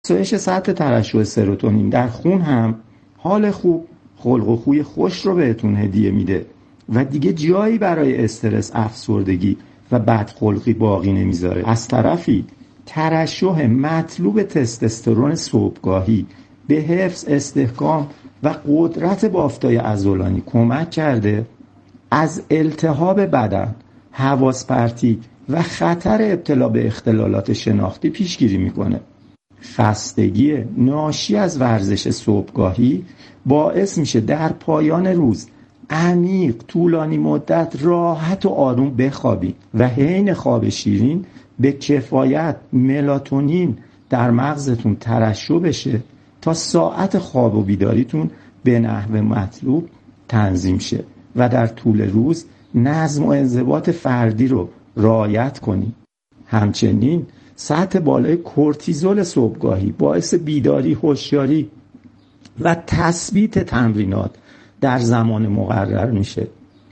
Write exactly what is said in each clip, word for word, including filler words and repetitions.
افزایش سطح ترشح سروتونین در خون هم حال خوب، خلق و خوی خوش رو بهتون هدیه میده و دیگه جایی برای استرس، افسردگی و بدخلقی باقی نمیذاره. از طرفی ترشح مطلوب تستوسترون صبحگاهی به حفظ، استحکام و قدرت بافتای عضلانی کمک کرده از التهاب بدن، حواس پرتی و خطر ابتلا به اختلالات شناختی پیشگیری میکنه. خستگی ناشی از ورزش صبحگاهی باعث میشه در پایان روز عمیق، طولانی مدت راحت و آروم بخوابید و حین خواب شیرین به کفایت ملاتونین در مغزتون ترشح بشه تا ساعت خواب و بیداریتون به نحو مطلوب تنظیم شه و در طول روز نظم و انضباط فردی رو رعایت کنید. همچنین سطح بالای کورتیزول صبحگاهی باعث بیداری، هوشیاری و تثبیت تمرینات در زمان مقرر میشه.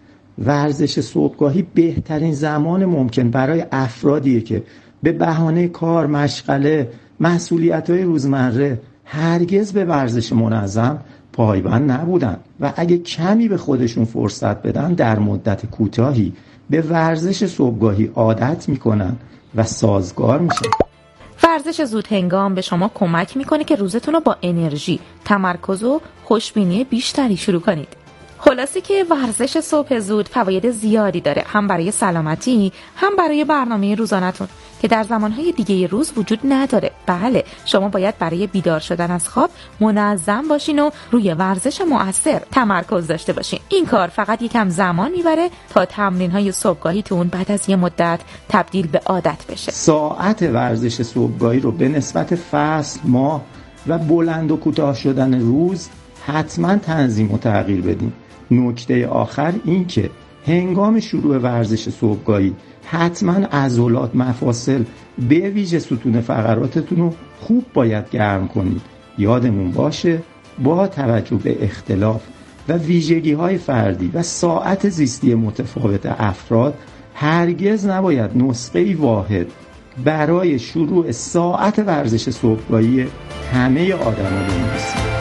ورزش صبحگاهی بهترین زمان ممکن برای افرادیه که به بهانه کار، مشغله، مسئولیت‌های روزمره هرگز به ورزش منظم پایبند نبودن و اگه کمی به خودشون فرصت بدن در مدت کوتاهی به ورزش صبحگاهی عادت میکنن و سازگار میشن. ورزش زود هنگام به شما کمک میکنه که روزتون رو با انرژی، تمرکز و خوشبینی بیشتری شروع کنید. خلاصه که ورزش صبح زود فواید زیادی داره، هم برای سلامتی، هم برای برنامه روزانه‌تون که در زمانهای دیگه روز وجود نداره. بله، شما باید برای بیدار شدن از خواب منظم باشین و روی ورزش مؤثر تمرکز داشته باشین. این کار فقط یکم زمان میبره تا تمرین‌های صبحگاهیتون بعد از یه مدت تبدیل به عادت بشه. ساعت ورزش صبحگاهی رو به نسبت فصل، ماه و بلند و کوتاه شدن روز حتما تنظیم و تغییر بدین. نکته آخر این که هنگام شروع ورزش صبحگاهی حتما عضلات، مفاصل به ویژه ستون فقراتتون رو خوب باید گرم کنید. یادمون باشه با توجه به اختلاف و ویژگی های فردی و ساعت زیستی متفاوت افراد هرگز نباید نسخه واحد برای شروع ساعت ورزش صبحگاهی همه آدما بنویسید.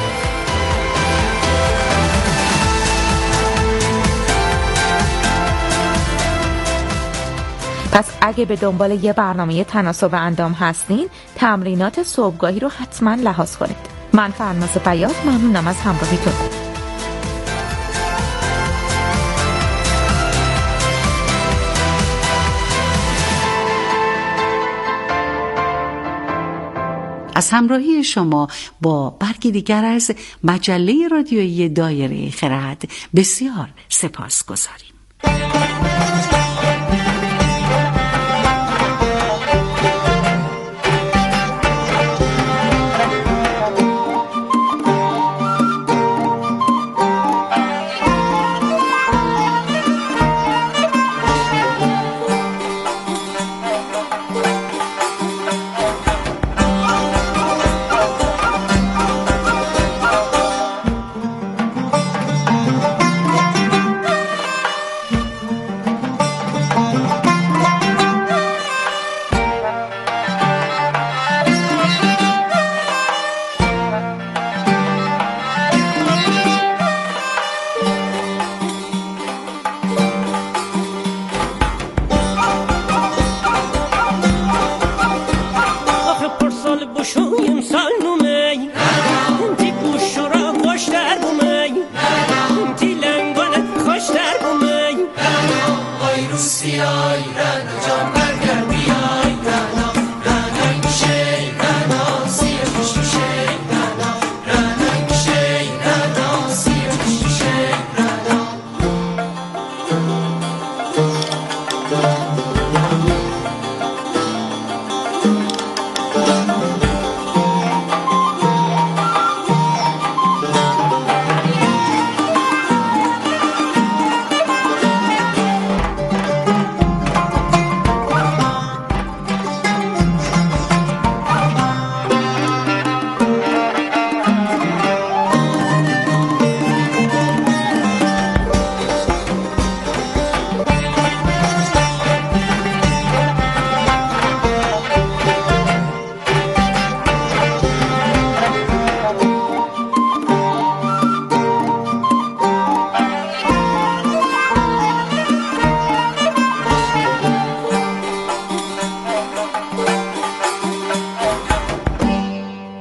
پس اگه به دنبال یه برنامه تناسب اندام هستین، تمرینات صبحگاهی رو حتما لحاظ کنید. من فرناز بیات ممنونم از همراهیتون. از همراهی شما با برگی دیگر از مجله رادیویی دایره خرد بسیار سپاسگزاریم.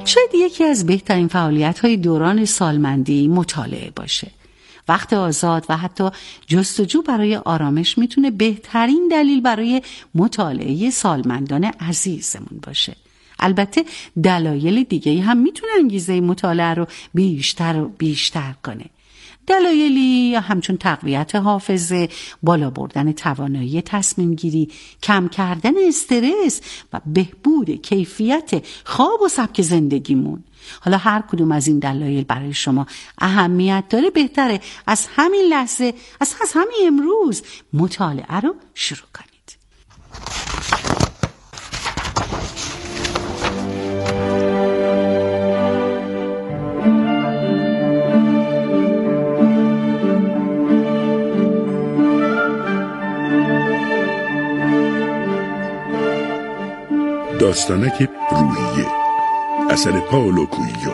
شاید یکی از بهترین فعالیت‌های دوران سالمندی مطالعه باشه. وقت آزاد و حتی جستجو برای آرامش میتونه بهترین دلیل برای مطالعه سالمندان عزیزمون باشه. البته دلایل دیگه هم میتونه انگیزه مطالعه رو بیشتر و بیشتر کنه. دلایلی همچون تقویت حافظه، بالا بردن توانایی تصمیم گیری، کم کردن استرس و بهبود کیفیت خواب و سبک زندگیمون. حالا هر کدوم از این دلایل برای شما اهمیت داره، بهتره از همین لحظه، از از همین امروز مطالعه رو شروع کنید. داستانک روحیه، اثر پائولو کوئیلو.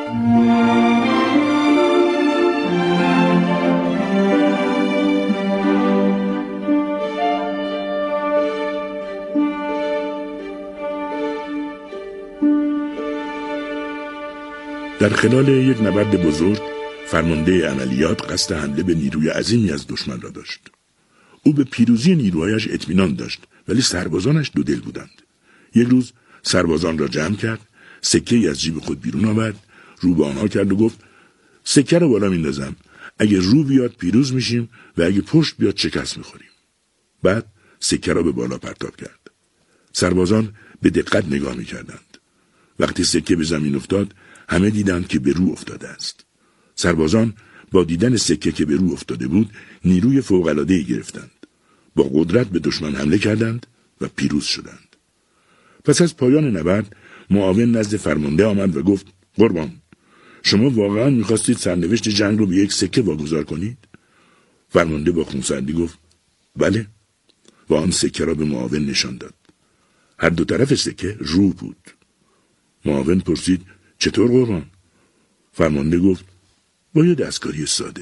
در خلال یک نبرد بزرگ، فرمانده عملیات قصد حمله به نیروی عظیمی از دشمن را داشت. او به پیروزی نیروهایش اطمینان داشت، ولی سربازانش دو دل بودند. یک روز سربازان را جمع کرد، سکه‌ای از جیب خود بیرون آورد، رو به آنها کرد و گفت: سکه را بالا میندازم، اگه رو بیاد پیروز میشیم و اگه پشت بیاد شکست میخوریم. بعد سکه را به بالا پرتاب کرد. سربازان به دقت نگاه میکردند. وقتی سکه به زمین افتاد، همه دیدند که به رو افتاده است. سربازان با دیدن سکه که به رو افتاده بود، نیروی فوق‌العاده‌ای گرفتند. با قدرت به دشمن حمله کردند و پیروز شدند. پس از پایان نبرد، معاون نزد فرمانده آمد و گفت: قربان، شما واقعا میخواستید سرنوشت جنگ رو به یک سکه واگذار کنید؟ فرمانده با خونسردی گفت: بله. و آن سکه را به معاون نشان داد. هر دو طرف سکه رو بود. معاون پرسید: چطور قربان؟ فرمانده گفت: با یه دستکاری ساده.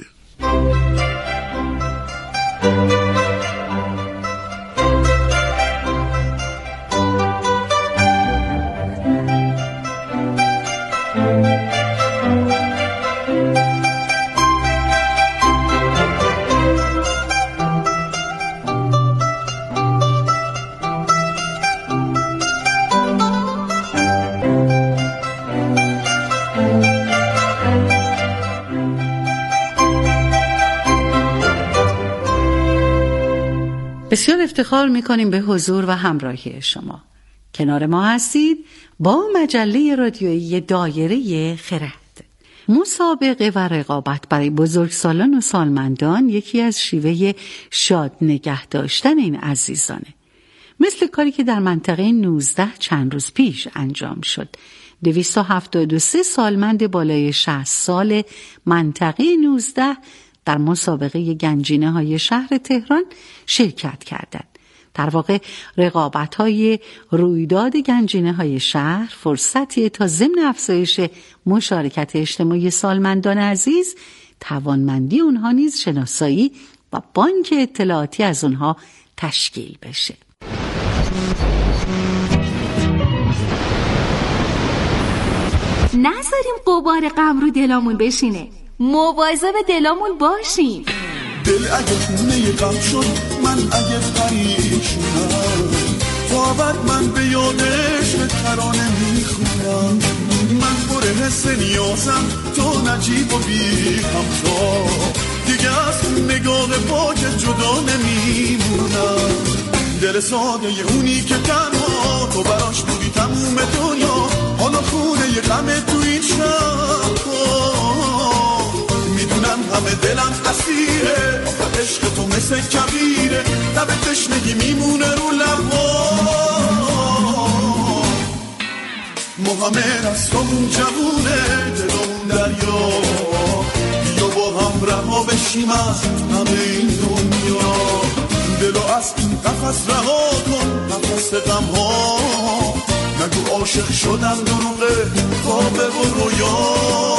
بسیار افتخار می‌کنیم به حضور و همراهی شما. کنار ما هستید با مجله رادیویی دایره خرد. مسابقه و رقابت برای بزرگسالان و سالمندان یکی از شیوه شاد نگه داشتن این عزیزانه. مثل کاری که در منطقه نوزده چند روز پیش انجام شد. دویست و هفتاد و سه سالمند بالای شصت سال منطقه نوزده در مسابقه گنجینه های شهر تهران شرکت کردند. در واقع رقابت های رویداد گنجینه های شهر فرصتی تا ضمن افزایش مشارکت اجتماعی سالمندان عزیز، توانمندی اونها نیز شناسایی و بانک اطلاعاتی از اونها تشکیل بشه. نذاریم غبار غم رو دلامون بشینه، مواظب دلامون باشیم. دل اگه خونه غم شد، من اگه پریشونم، خوابت من به یادش ترانه میخونم. من پر حس نیازم، تو نجیب و بی همتا، دیگه از نگاه پاک جدا نمیمونم. دل ساده اونی که تنها تو براش بودی تموم دنیا، حالا خونه ی غم تو این شب. میدونم همه دلم اسیره، آخه عشق تو مثل کبیره، لب تشنگی میمونه رو لبا. ما همه رستمون جوونه، دلمون دریا، بیا با هم رها بشیم از همه این دنیا. دلو از این قفس رها کن، قفس غم ها، نگو عاشق شدم دروغه، خوابه و رویا.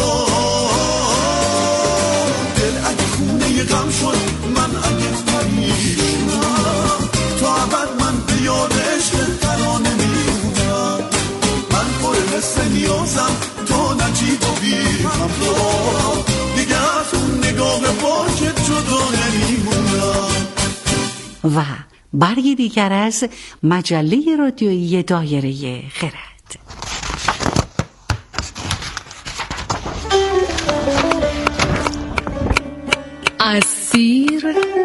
دل اگه خونه غم شد، من اگه پریشونم، تا ابد من به یاد عشق ترانه میمونم. من پر حس نیازم تا نجیب و بی همراه، دیگه از اون نگاه پاکت جدا نمیمونم. و برگی دیگر از مجله رادیویی دایره خرد. از سیر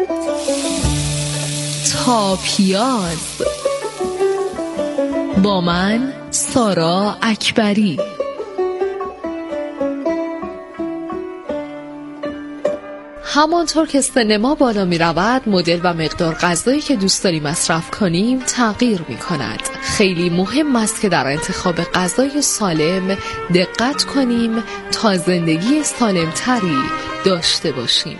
تا پیاز، با من سارا اکبری. همانطور که سن ما بالا می رود، مدل و مقدار غذایی که دوست داریم مصرف کنیم تغییر می کند. خیلی مهم است که در انتخاب غذای سالم دقت کنیم تا زندگی سالمتری داشته باشیم.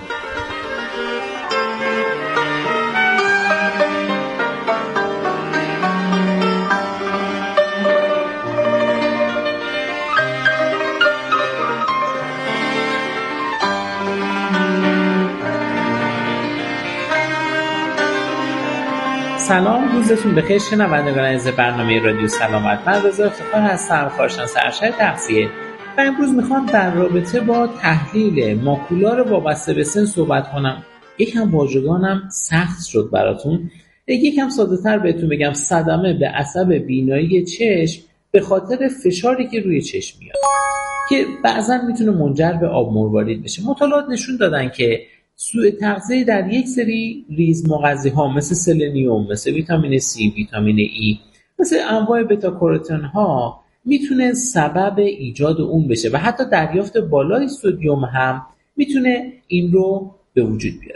سلام، روزتون بخیر شنوندگان عزیز برنامه رادیو سلامت. من رضا افتخار هستم، کارشناس ارشد تغذیه، و امروز میخوام در رابطه با تحلیل ماکولار وابسته به سن صحبت کنم. یکم واژگانم سخت شد براتون. یکم ساده‌تر بهتون بگم، صدمه به عصب بینایی چشم به خاطر فشاری که روی چشم میاد که بعضا میتونه منجر به آب مروارید بشه. مطالعات نشون دادن که سوء تغذیه در یک سری ریز مغذی ها مثل سلنیوم، مثل ویتامین سی، ویتامین ای، مثل انواع بتا کاروتن ها میتونه سبب ایجاد اون بشه و حتی دریافت بالای سدیم هم میتونه این رو به وجود بیاره.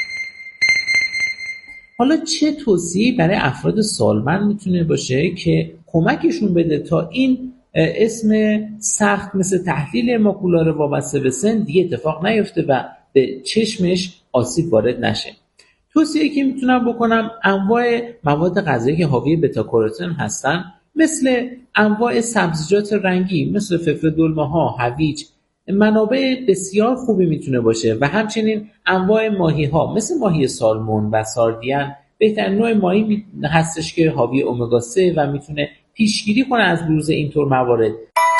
حالا چه توصیه‌ای برای افراد سالمند میتونه باشه که کمکشون بده تا این اسم سخت مثل تحلیل ماکولار وابسته به سن دیگه اتفاق نیفته و به چشمش آسیب وارد نشه؟ توصیه‌ای که میتونم بکنم انواع مواد غذایی که حاوی بتا کاروتن هستن، مثل انواع سبزیجات رنگی مثل فلفل دلمه ها، هویج، منابع بسیار خوبی میتونه باشه و همچنین انواع ماهی ها مثل ماهی سالمون و ساردین بهترین نوع ماهی هستش که حاوی امگا سه و میتونه پیشگیری کنه از بروز اینطور موارد.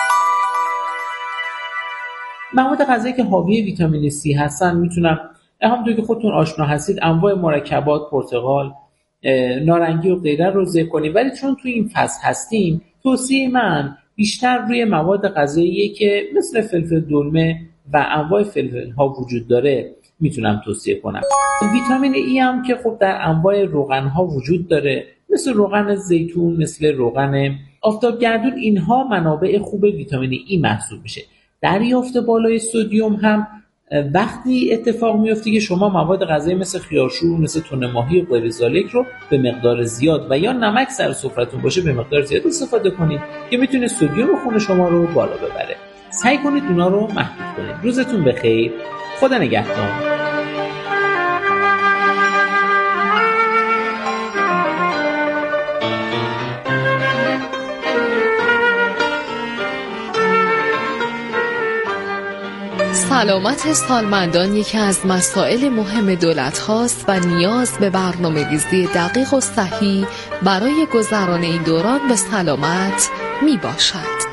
مواد غذایی که حاوی ویتامین سی هستن میتونم همونطور که خودتون آشنا هستید انواع مرکبات، پرتقال، نارنگی و غیره رو ذکر کنیم، ولی چون تو این فصل هستیم توصیه من بیشتر روی مواد غذایی که مثل فلفل دلمه و انواع فلفل ها وجود داره میتونم توصیه کنم. ویتامین ای هم که خب در انواع روغن ها وجود داره، مثل روغن زیتون، مثل روغن آفتابگردون، اینها منابع خوب ویتامین ای محسوب میشه. دریافت بالای سدیم هم وقتی اتفاق میفته که شما مواد غذایی مثل خیارشور، مثل تن ماهی و غیر ذالک رو به مقدار زیاد و یا نمک سر سفرتون باشه به مقدار زیاد استفاده کنید که میتونه سدیم خون شما رو بالا ببره. سعی کنید اونا رو محدود کنید. روزتون بخیر. خدا نگهدار. سلامت سالمندان یکی از مسائل مهم دولت هاست و نیاز به برنامه ریزی دقیق و صحیح برای گذران این دوران به سلامت می باشد.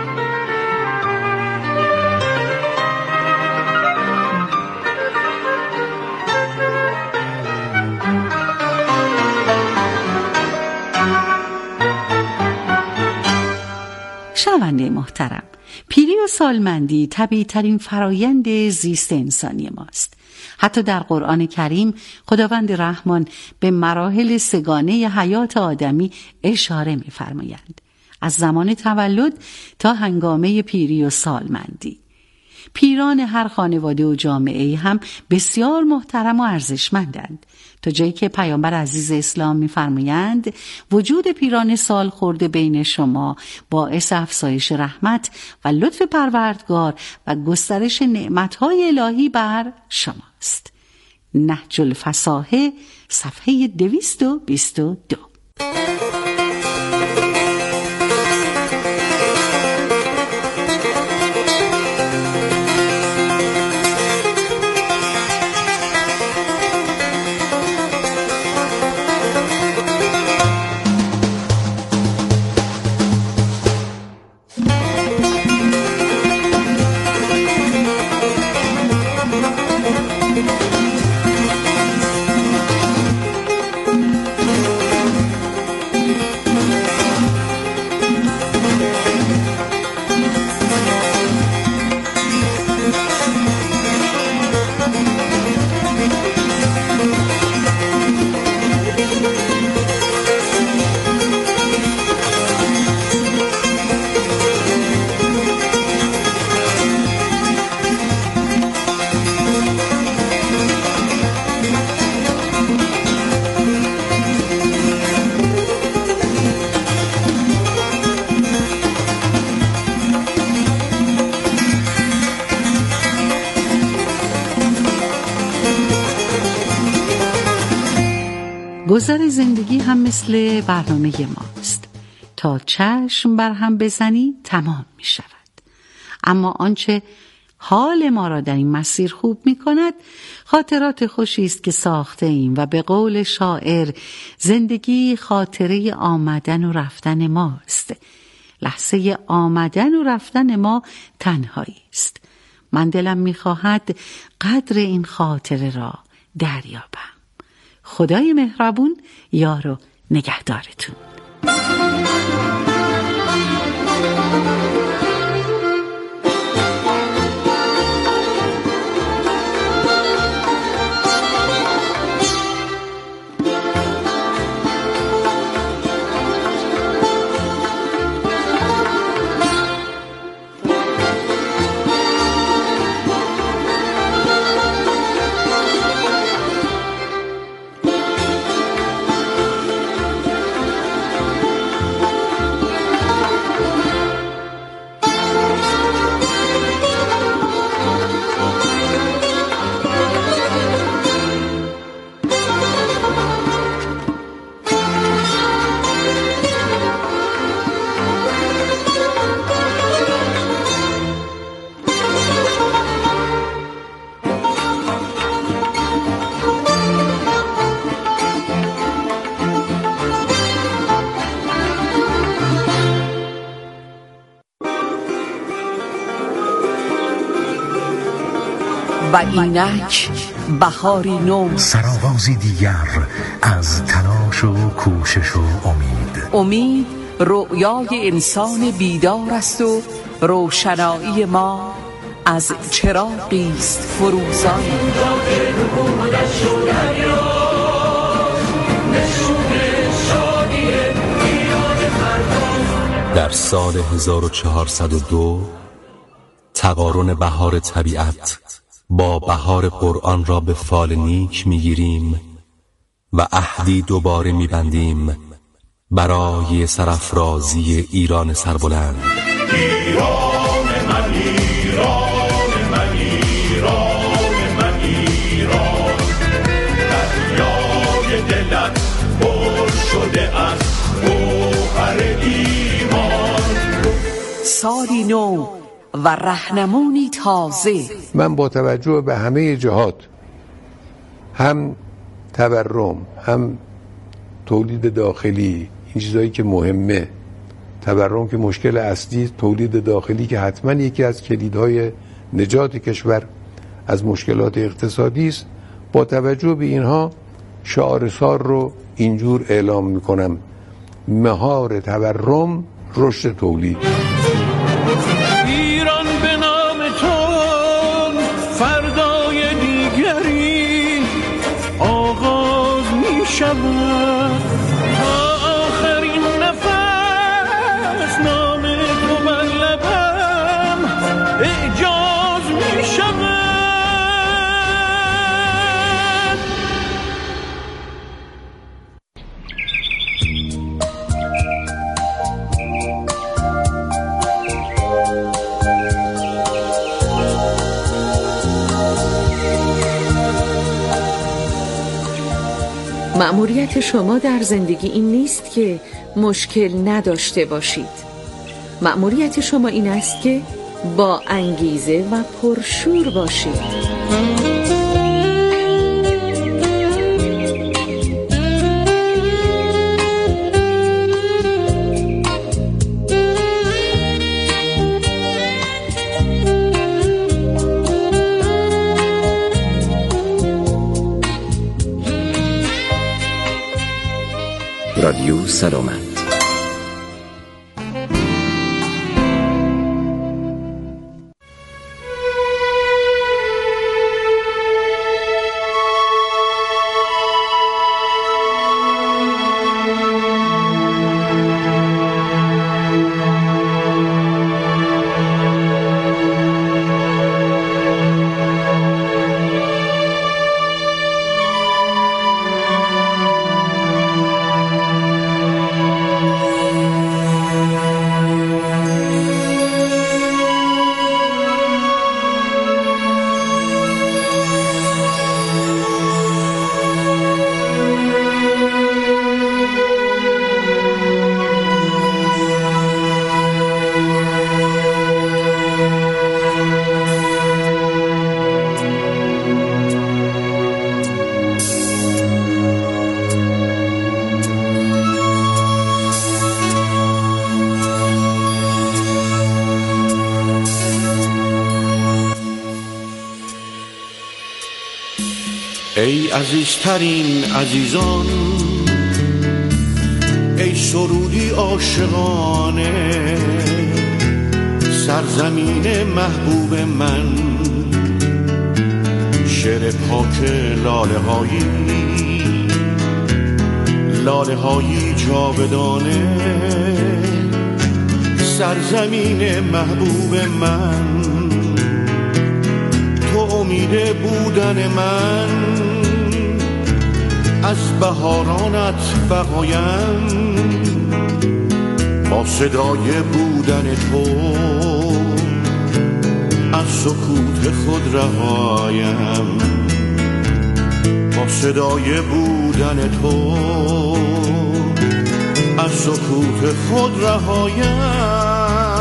شنونده محترم، پیری و سالمندی طبیعی ترین فرایند زیست انسانی ماست. حتی در قرآن کریم خداوند رحمان به مراحل سگانه حیات آدمی اشاره می‌فرمایند، از زمان تولد تا هنگامه پیری و سالمندی. پیران هر خانواده و جامعه هم بسیار محترم و ارزشمندند، تا جایی که پیامبر عزیز اسلام می‌فرمایند وجود پیران سال خورده بین شما باعث افزایش رحمت و لطف پروردگار و گسترش نعمت‌های الهی بر شماست. نهج الفصاحه صفحه دویست و بیست و دو. گذر زندگی هم مثل برنامه ماست. تا چشم بر هم بزنی تمام می شود. اما آنچه حال ما را در این مسیر خوب می کند خاطرات خوشی است که ساخته ایم و به قول شاعر زندگی خاطره آمدن و رفتن ماست. لحظه آمدن و رفتن ما تنهایی است. من دلم می خواهد قدر این خاطره را دریابم. خدای مهربون یار و نگهدارتون. و اینک بهاری نو، سرآغازی دیگر از تلاش و کوشش و امید. امید رؤیای انسان بیدار است و روشنایی ما از چراغی است فروزان. در سال هزار و چهارصد و دو تقارن بهار طبیعت با بهار قرآن را به فال نیک میگیریم و عهدی دوباره میبندیم برای سرافرازی ایران سربلند. ایران من، ایران من، ایران من، ایران، دریای دلت پر شده از گوهر ایمان. سالی نو و رهنمونی تازه. من با توجه به همه جهات، هم تورم، هم تولید داخلی، این چیزایی که مهمه، تورم که مشکل اصلی، تولید داخلی که حتما یکی از کلیدهای نجات کشور از مشکلات اقتصادی است، با توجه به اینها شعار سال رو اینجور اعلام میکنم: مهار تورم، رشد تولید. ایران به نام تو فردای دیگری آغاز می شود، تا آخرین نفس نام تو بر لبم اعجاز می شود. مأموریت شما در زندگی این نیست که مشکل نداشته باشید. مأموریت شما این است که با انگیزه و پرشور باشید. رادیو سلامت. ای عزیزترین عزیزان، ای سرودی عاشقانه، سرزمین محبوب من، شعر پاک لاله هایی، لاله هایی جاودانه، سرزمین محبوب من، تو امید بودن من، از بهارانت بقایم، با صدای بودن تو از سکوت خود رهایم، با صدای بودن تو از سکوت خود رهایم.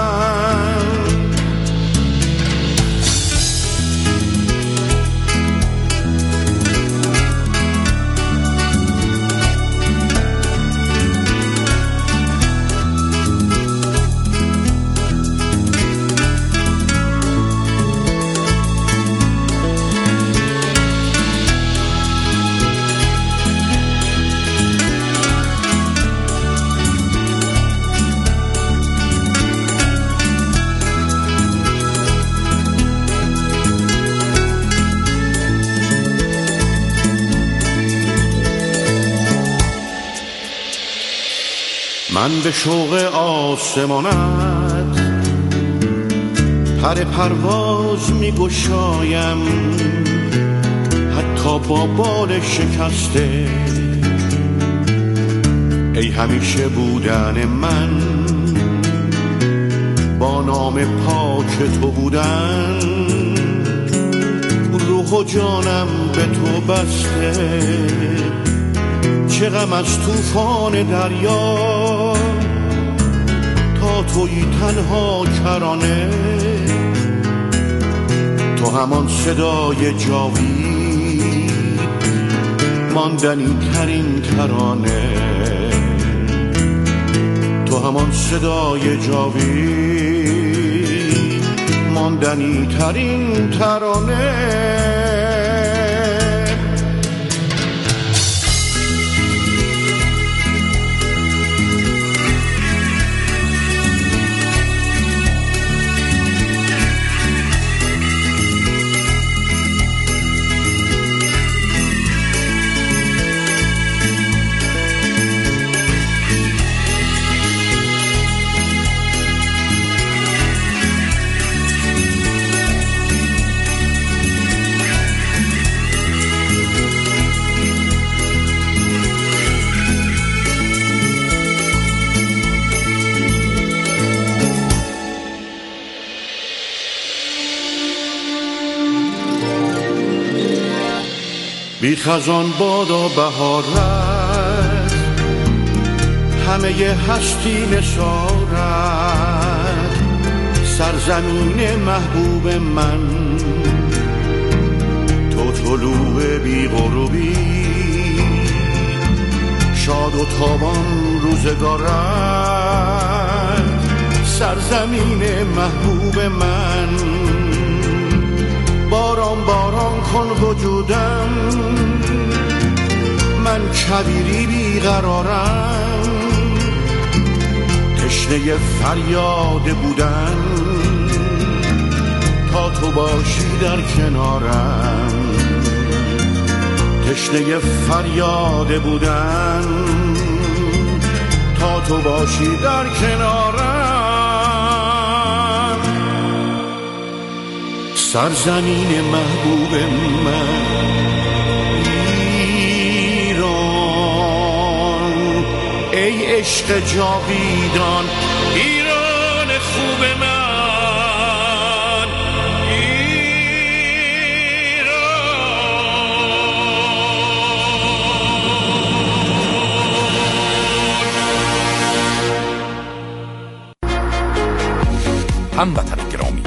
من به شوق آسمانت پر پرواز می گشایم، حتی با بال شکسته، ای همیشه بودن من، با نام پاک تو بودن، روح و جانم به تو بسته، چه غم از طوفان دریا، تا تویی تنها کرانه، تو همان صدای جاوید، ماندنی ترین ترانه، تو همان صدای جاوید، ماندنی ترین ترانه. بی خزان بادا بهارت، همه هستی نثارت، سرزمین محبوب من، تو طلوع بی غروبی، شاد و تابان روزگارت، سرزمین محبوب من، باران باران کن وجودم، من کبیری بیقرارم، تشنه فریاد بودن، تا تو باشی در کنارم، تشنه فریاد بودن، تا تو باشی در کنارم. سرزمین محبوب من ایران، ای عشق جاویدان، ایران خوب من، ایران. هموطن گرامی،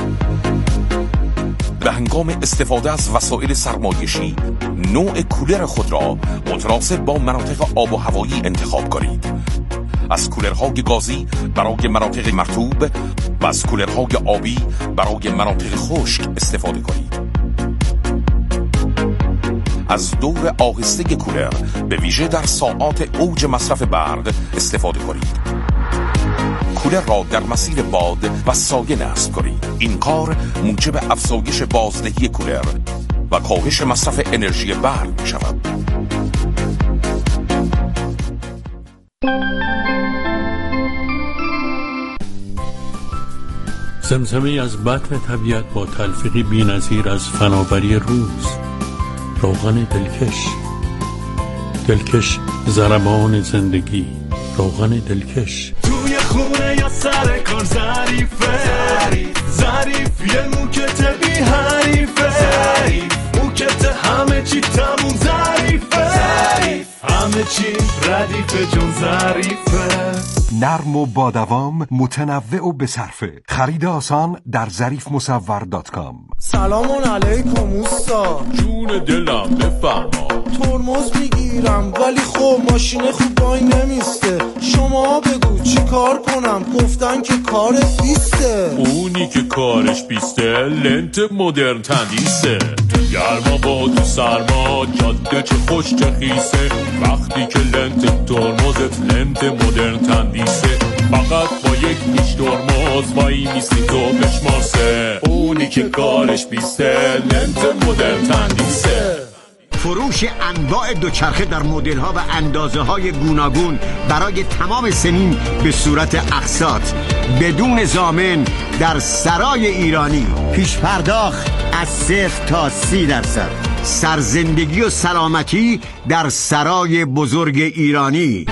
به هنگام استفاده از وسایل سرمایشی نوع کولر خود را متناسب با مناطق آب و هوایی انتخاب کنید. از کولرهای گازی برای مناطق مرطوب و از کولرهای آبی برای مناطق خشک استفاده کنید. از دور آهسته کولر به ویژه در ساعات اوج مصرف برق استفاده کنید. کولر را در مسیر باد و سایه نصب کنید. این کار موجب افزایش بازدهی کولر و کاهش مصرف انرژی برق می شود. زمزمه از بطن طبیعت با تلفیقی بی‌نظیر از فناوری روز. روغن دلکش، دلکش ضربان زندگی. روغن دلکش. توی خونه یا سر کار ظریفه، ظریف یه موکت بی حریفه، موکت همه چی تموم ظریفه، همه چی ردیفه جون ظریفه. نرم و با دوام، متنوع و بصرفه. خرید آسان در ظریف مصور دات کام. سلام علیکم اوستا. جون دلم بفرما. ترمز میگیرم ولی خب ماشین خوب وای نمیسته. شما بگو چی کار کنم؟ گفتن که کارت بیسته. اونی که کارش بیسته لنت مدرن تندیسه. گرما با تو سرما، جاده چه خوش چه خیسه. وقتی که لنت ترمزت لنت مدرن تندیسه، فقط با یک پیش ترمز وای میستی تو بشمارسه. اونی که کارش بیسته لنت مدرن تندیسه. فروش انواع دوچرخه در مدل‌ها و اندازه‌های گوناگون برای تمام سنین به صورت اقساط بدون ضامن در سرای ایرانی. پیش پرداخت از صفر تا سی درصد. سرزندگی و سلامتی در سرای بزرگ ایرانی.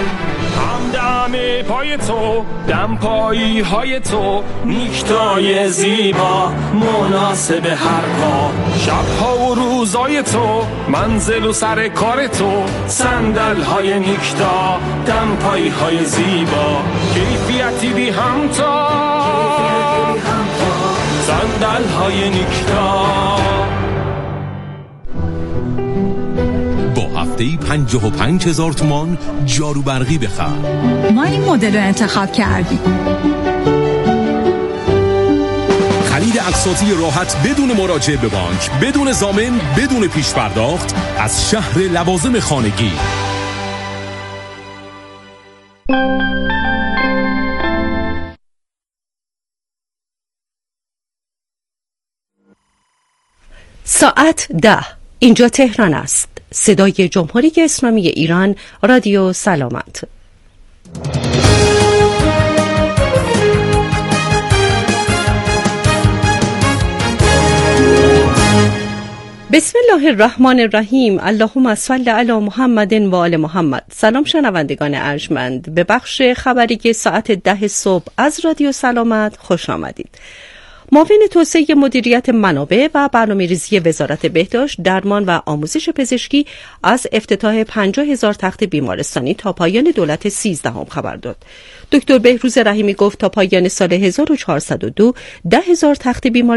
همه پای تو، دم پایی های تو، نیکتای زیبا مناسب هر پا. شبها و روزای تو، منزل و سر کار تو، صندل های نیکتا، دم پایی های زیبا. کیفیتی بی همتا، صندل های نیکتا. هفته‌ای پنجاه و پنج هزار تومان جارو برقی بخر. ما این مدل رو انتخاب کردیم. خرید اقساطی راحت بدون مراجعه به بانک، بدون ضامن، بدون پیش پرداخت از شهر لوازم خانگی. ساعت ده. اینجا تهران است. صدای جمهوری اسلامی ایران، رادیو سلامت. بسم الله الرحمن الرحیم. اللهم صل علی محمد و آل محمد. سلام شنوندگان ارجمند، به بخش خبری که ساعت ده صبح از رادیو سلامت خوش آمدید. معاون توسعه مدیریت منابع و برنامه‌ریزی وزارت بهداشت، درمان و آموزش پزشکی از افتتاح پنجاه هزار تخت بیمارستانی تا پایان دولت سیزدهم خبر داد. دکتر بهروز رحیمی گفت تا پایان سال هزار و چهارصد و دو ده هزار تخت بیمارستانی